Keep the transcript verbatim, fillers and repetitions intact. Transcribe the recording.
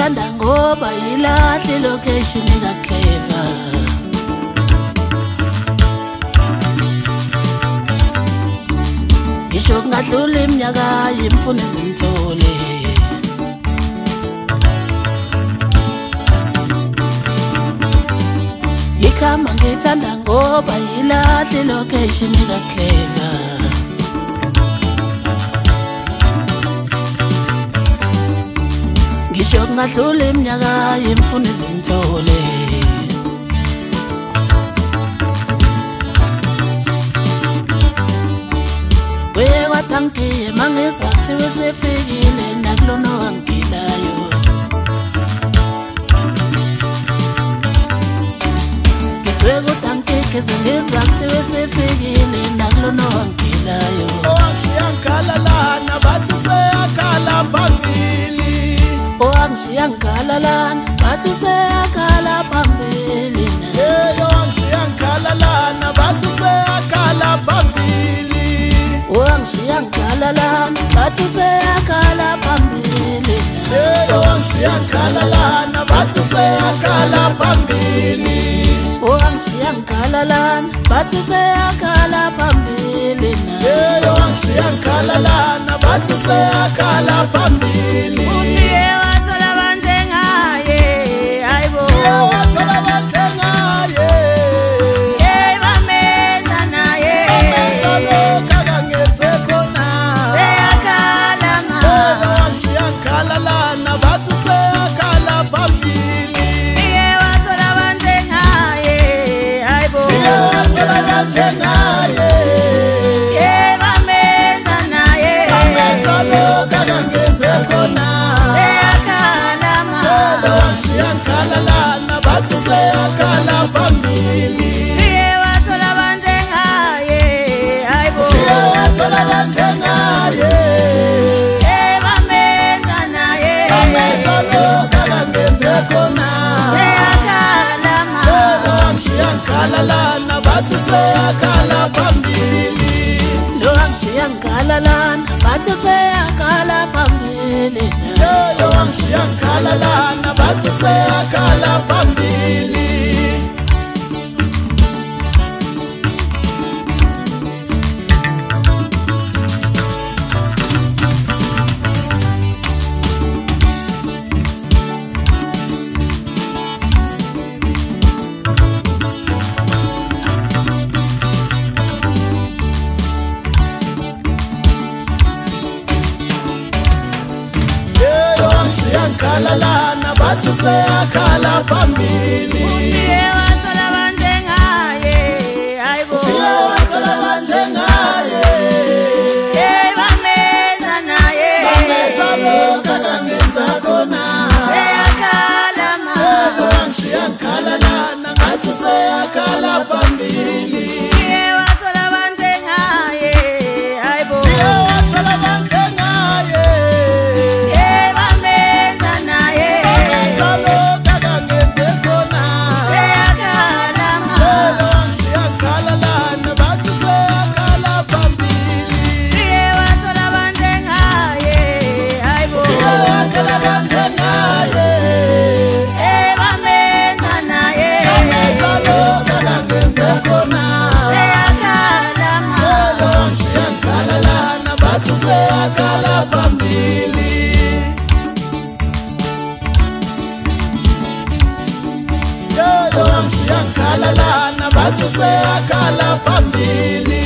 ngithanda ngoba yilahle location kaClever. Ngisho kungadlula iminyaka yimfuna izimthole. Ikhama ngithanda ngoba yilahle location kaClever. Ngisho kungadlula iminyaka yimfuna izimthole. Weye kwathangiye mangizwa kuthiwe sefikile nakulona wangilayo. Ngizwe kuthangikeze ngizwa kuthiwe sefikile nakulona wangilayo. Owangishiya ngigalalana bathi useyakhala phambili. Owangishiya ngigalalana bathi useyakhala phambili. Hey, owangishiya ngigalalana bathi useyakhala phambili. Owangishiya ngigalalana bathi useyakhala phambili. Hey, owangishiya ngigalalana bathi useyakhala phambili. Owangishiya ngigalalana bathi useyakhala phambili. Hey, owangishiya ngigalalana bathi useyakhala phambili. Uye wathola banjengaye hayibo. Uye wathola banjengaye. Hey bamenza naye. Bamenza lokhu akangenze khona. Seyakhala ma. Owangishiya ngigalalana bathi useyakhala phambili. Uye wathola banjengaye hayibo. Uye wathola banjengaye. Hey bamenza naye. Bamenza lokhu akangenze khona. Seyakhala ma. Owangishiya ngigalalana bathi useyakhala phambili. Uye wathola banjengaye hayibo. Uye wathola banjengaye. Hey bamenza naye. Bamenza lokhu akangenze khona. Seyakhala ma. Owangishiya ngigalalana bathi useyakhala phambili. Owangishiya ngigalalana bathi useyakhala phambili. Owangishiya ngigalalana bathi useyakhala phambili. Owangishiya ngigalalana bathi useyakhala phambili. Uye wathola banjengaye hayibo. Uye wathola banjengaye. Hey bamenza naye. Bamenza lokhu akangenza khona. Seyakhala ma. Owangishiya ngigalalana ngathi useyakhala phambili. Uye wathola banjengaye hayibo. Uye wathola banjengaye. Hey bamenza naye. Bamenza lokhu akangenze khona. Seyakhala ma. Owangishiya ngigalalana bathi useyakhala phambili. Uye wathola banjengaye hayibo. Uye wathola banjengaye. Hey bamenza naye. Bamenza lokhu akangenze khona. Seyakhala ma. Owangishiya ngigalalana bathi useyakhala phambili. Owangishiya ngigalalana bathi useyakhala phambili.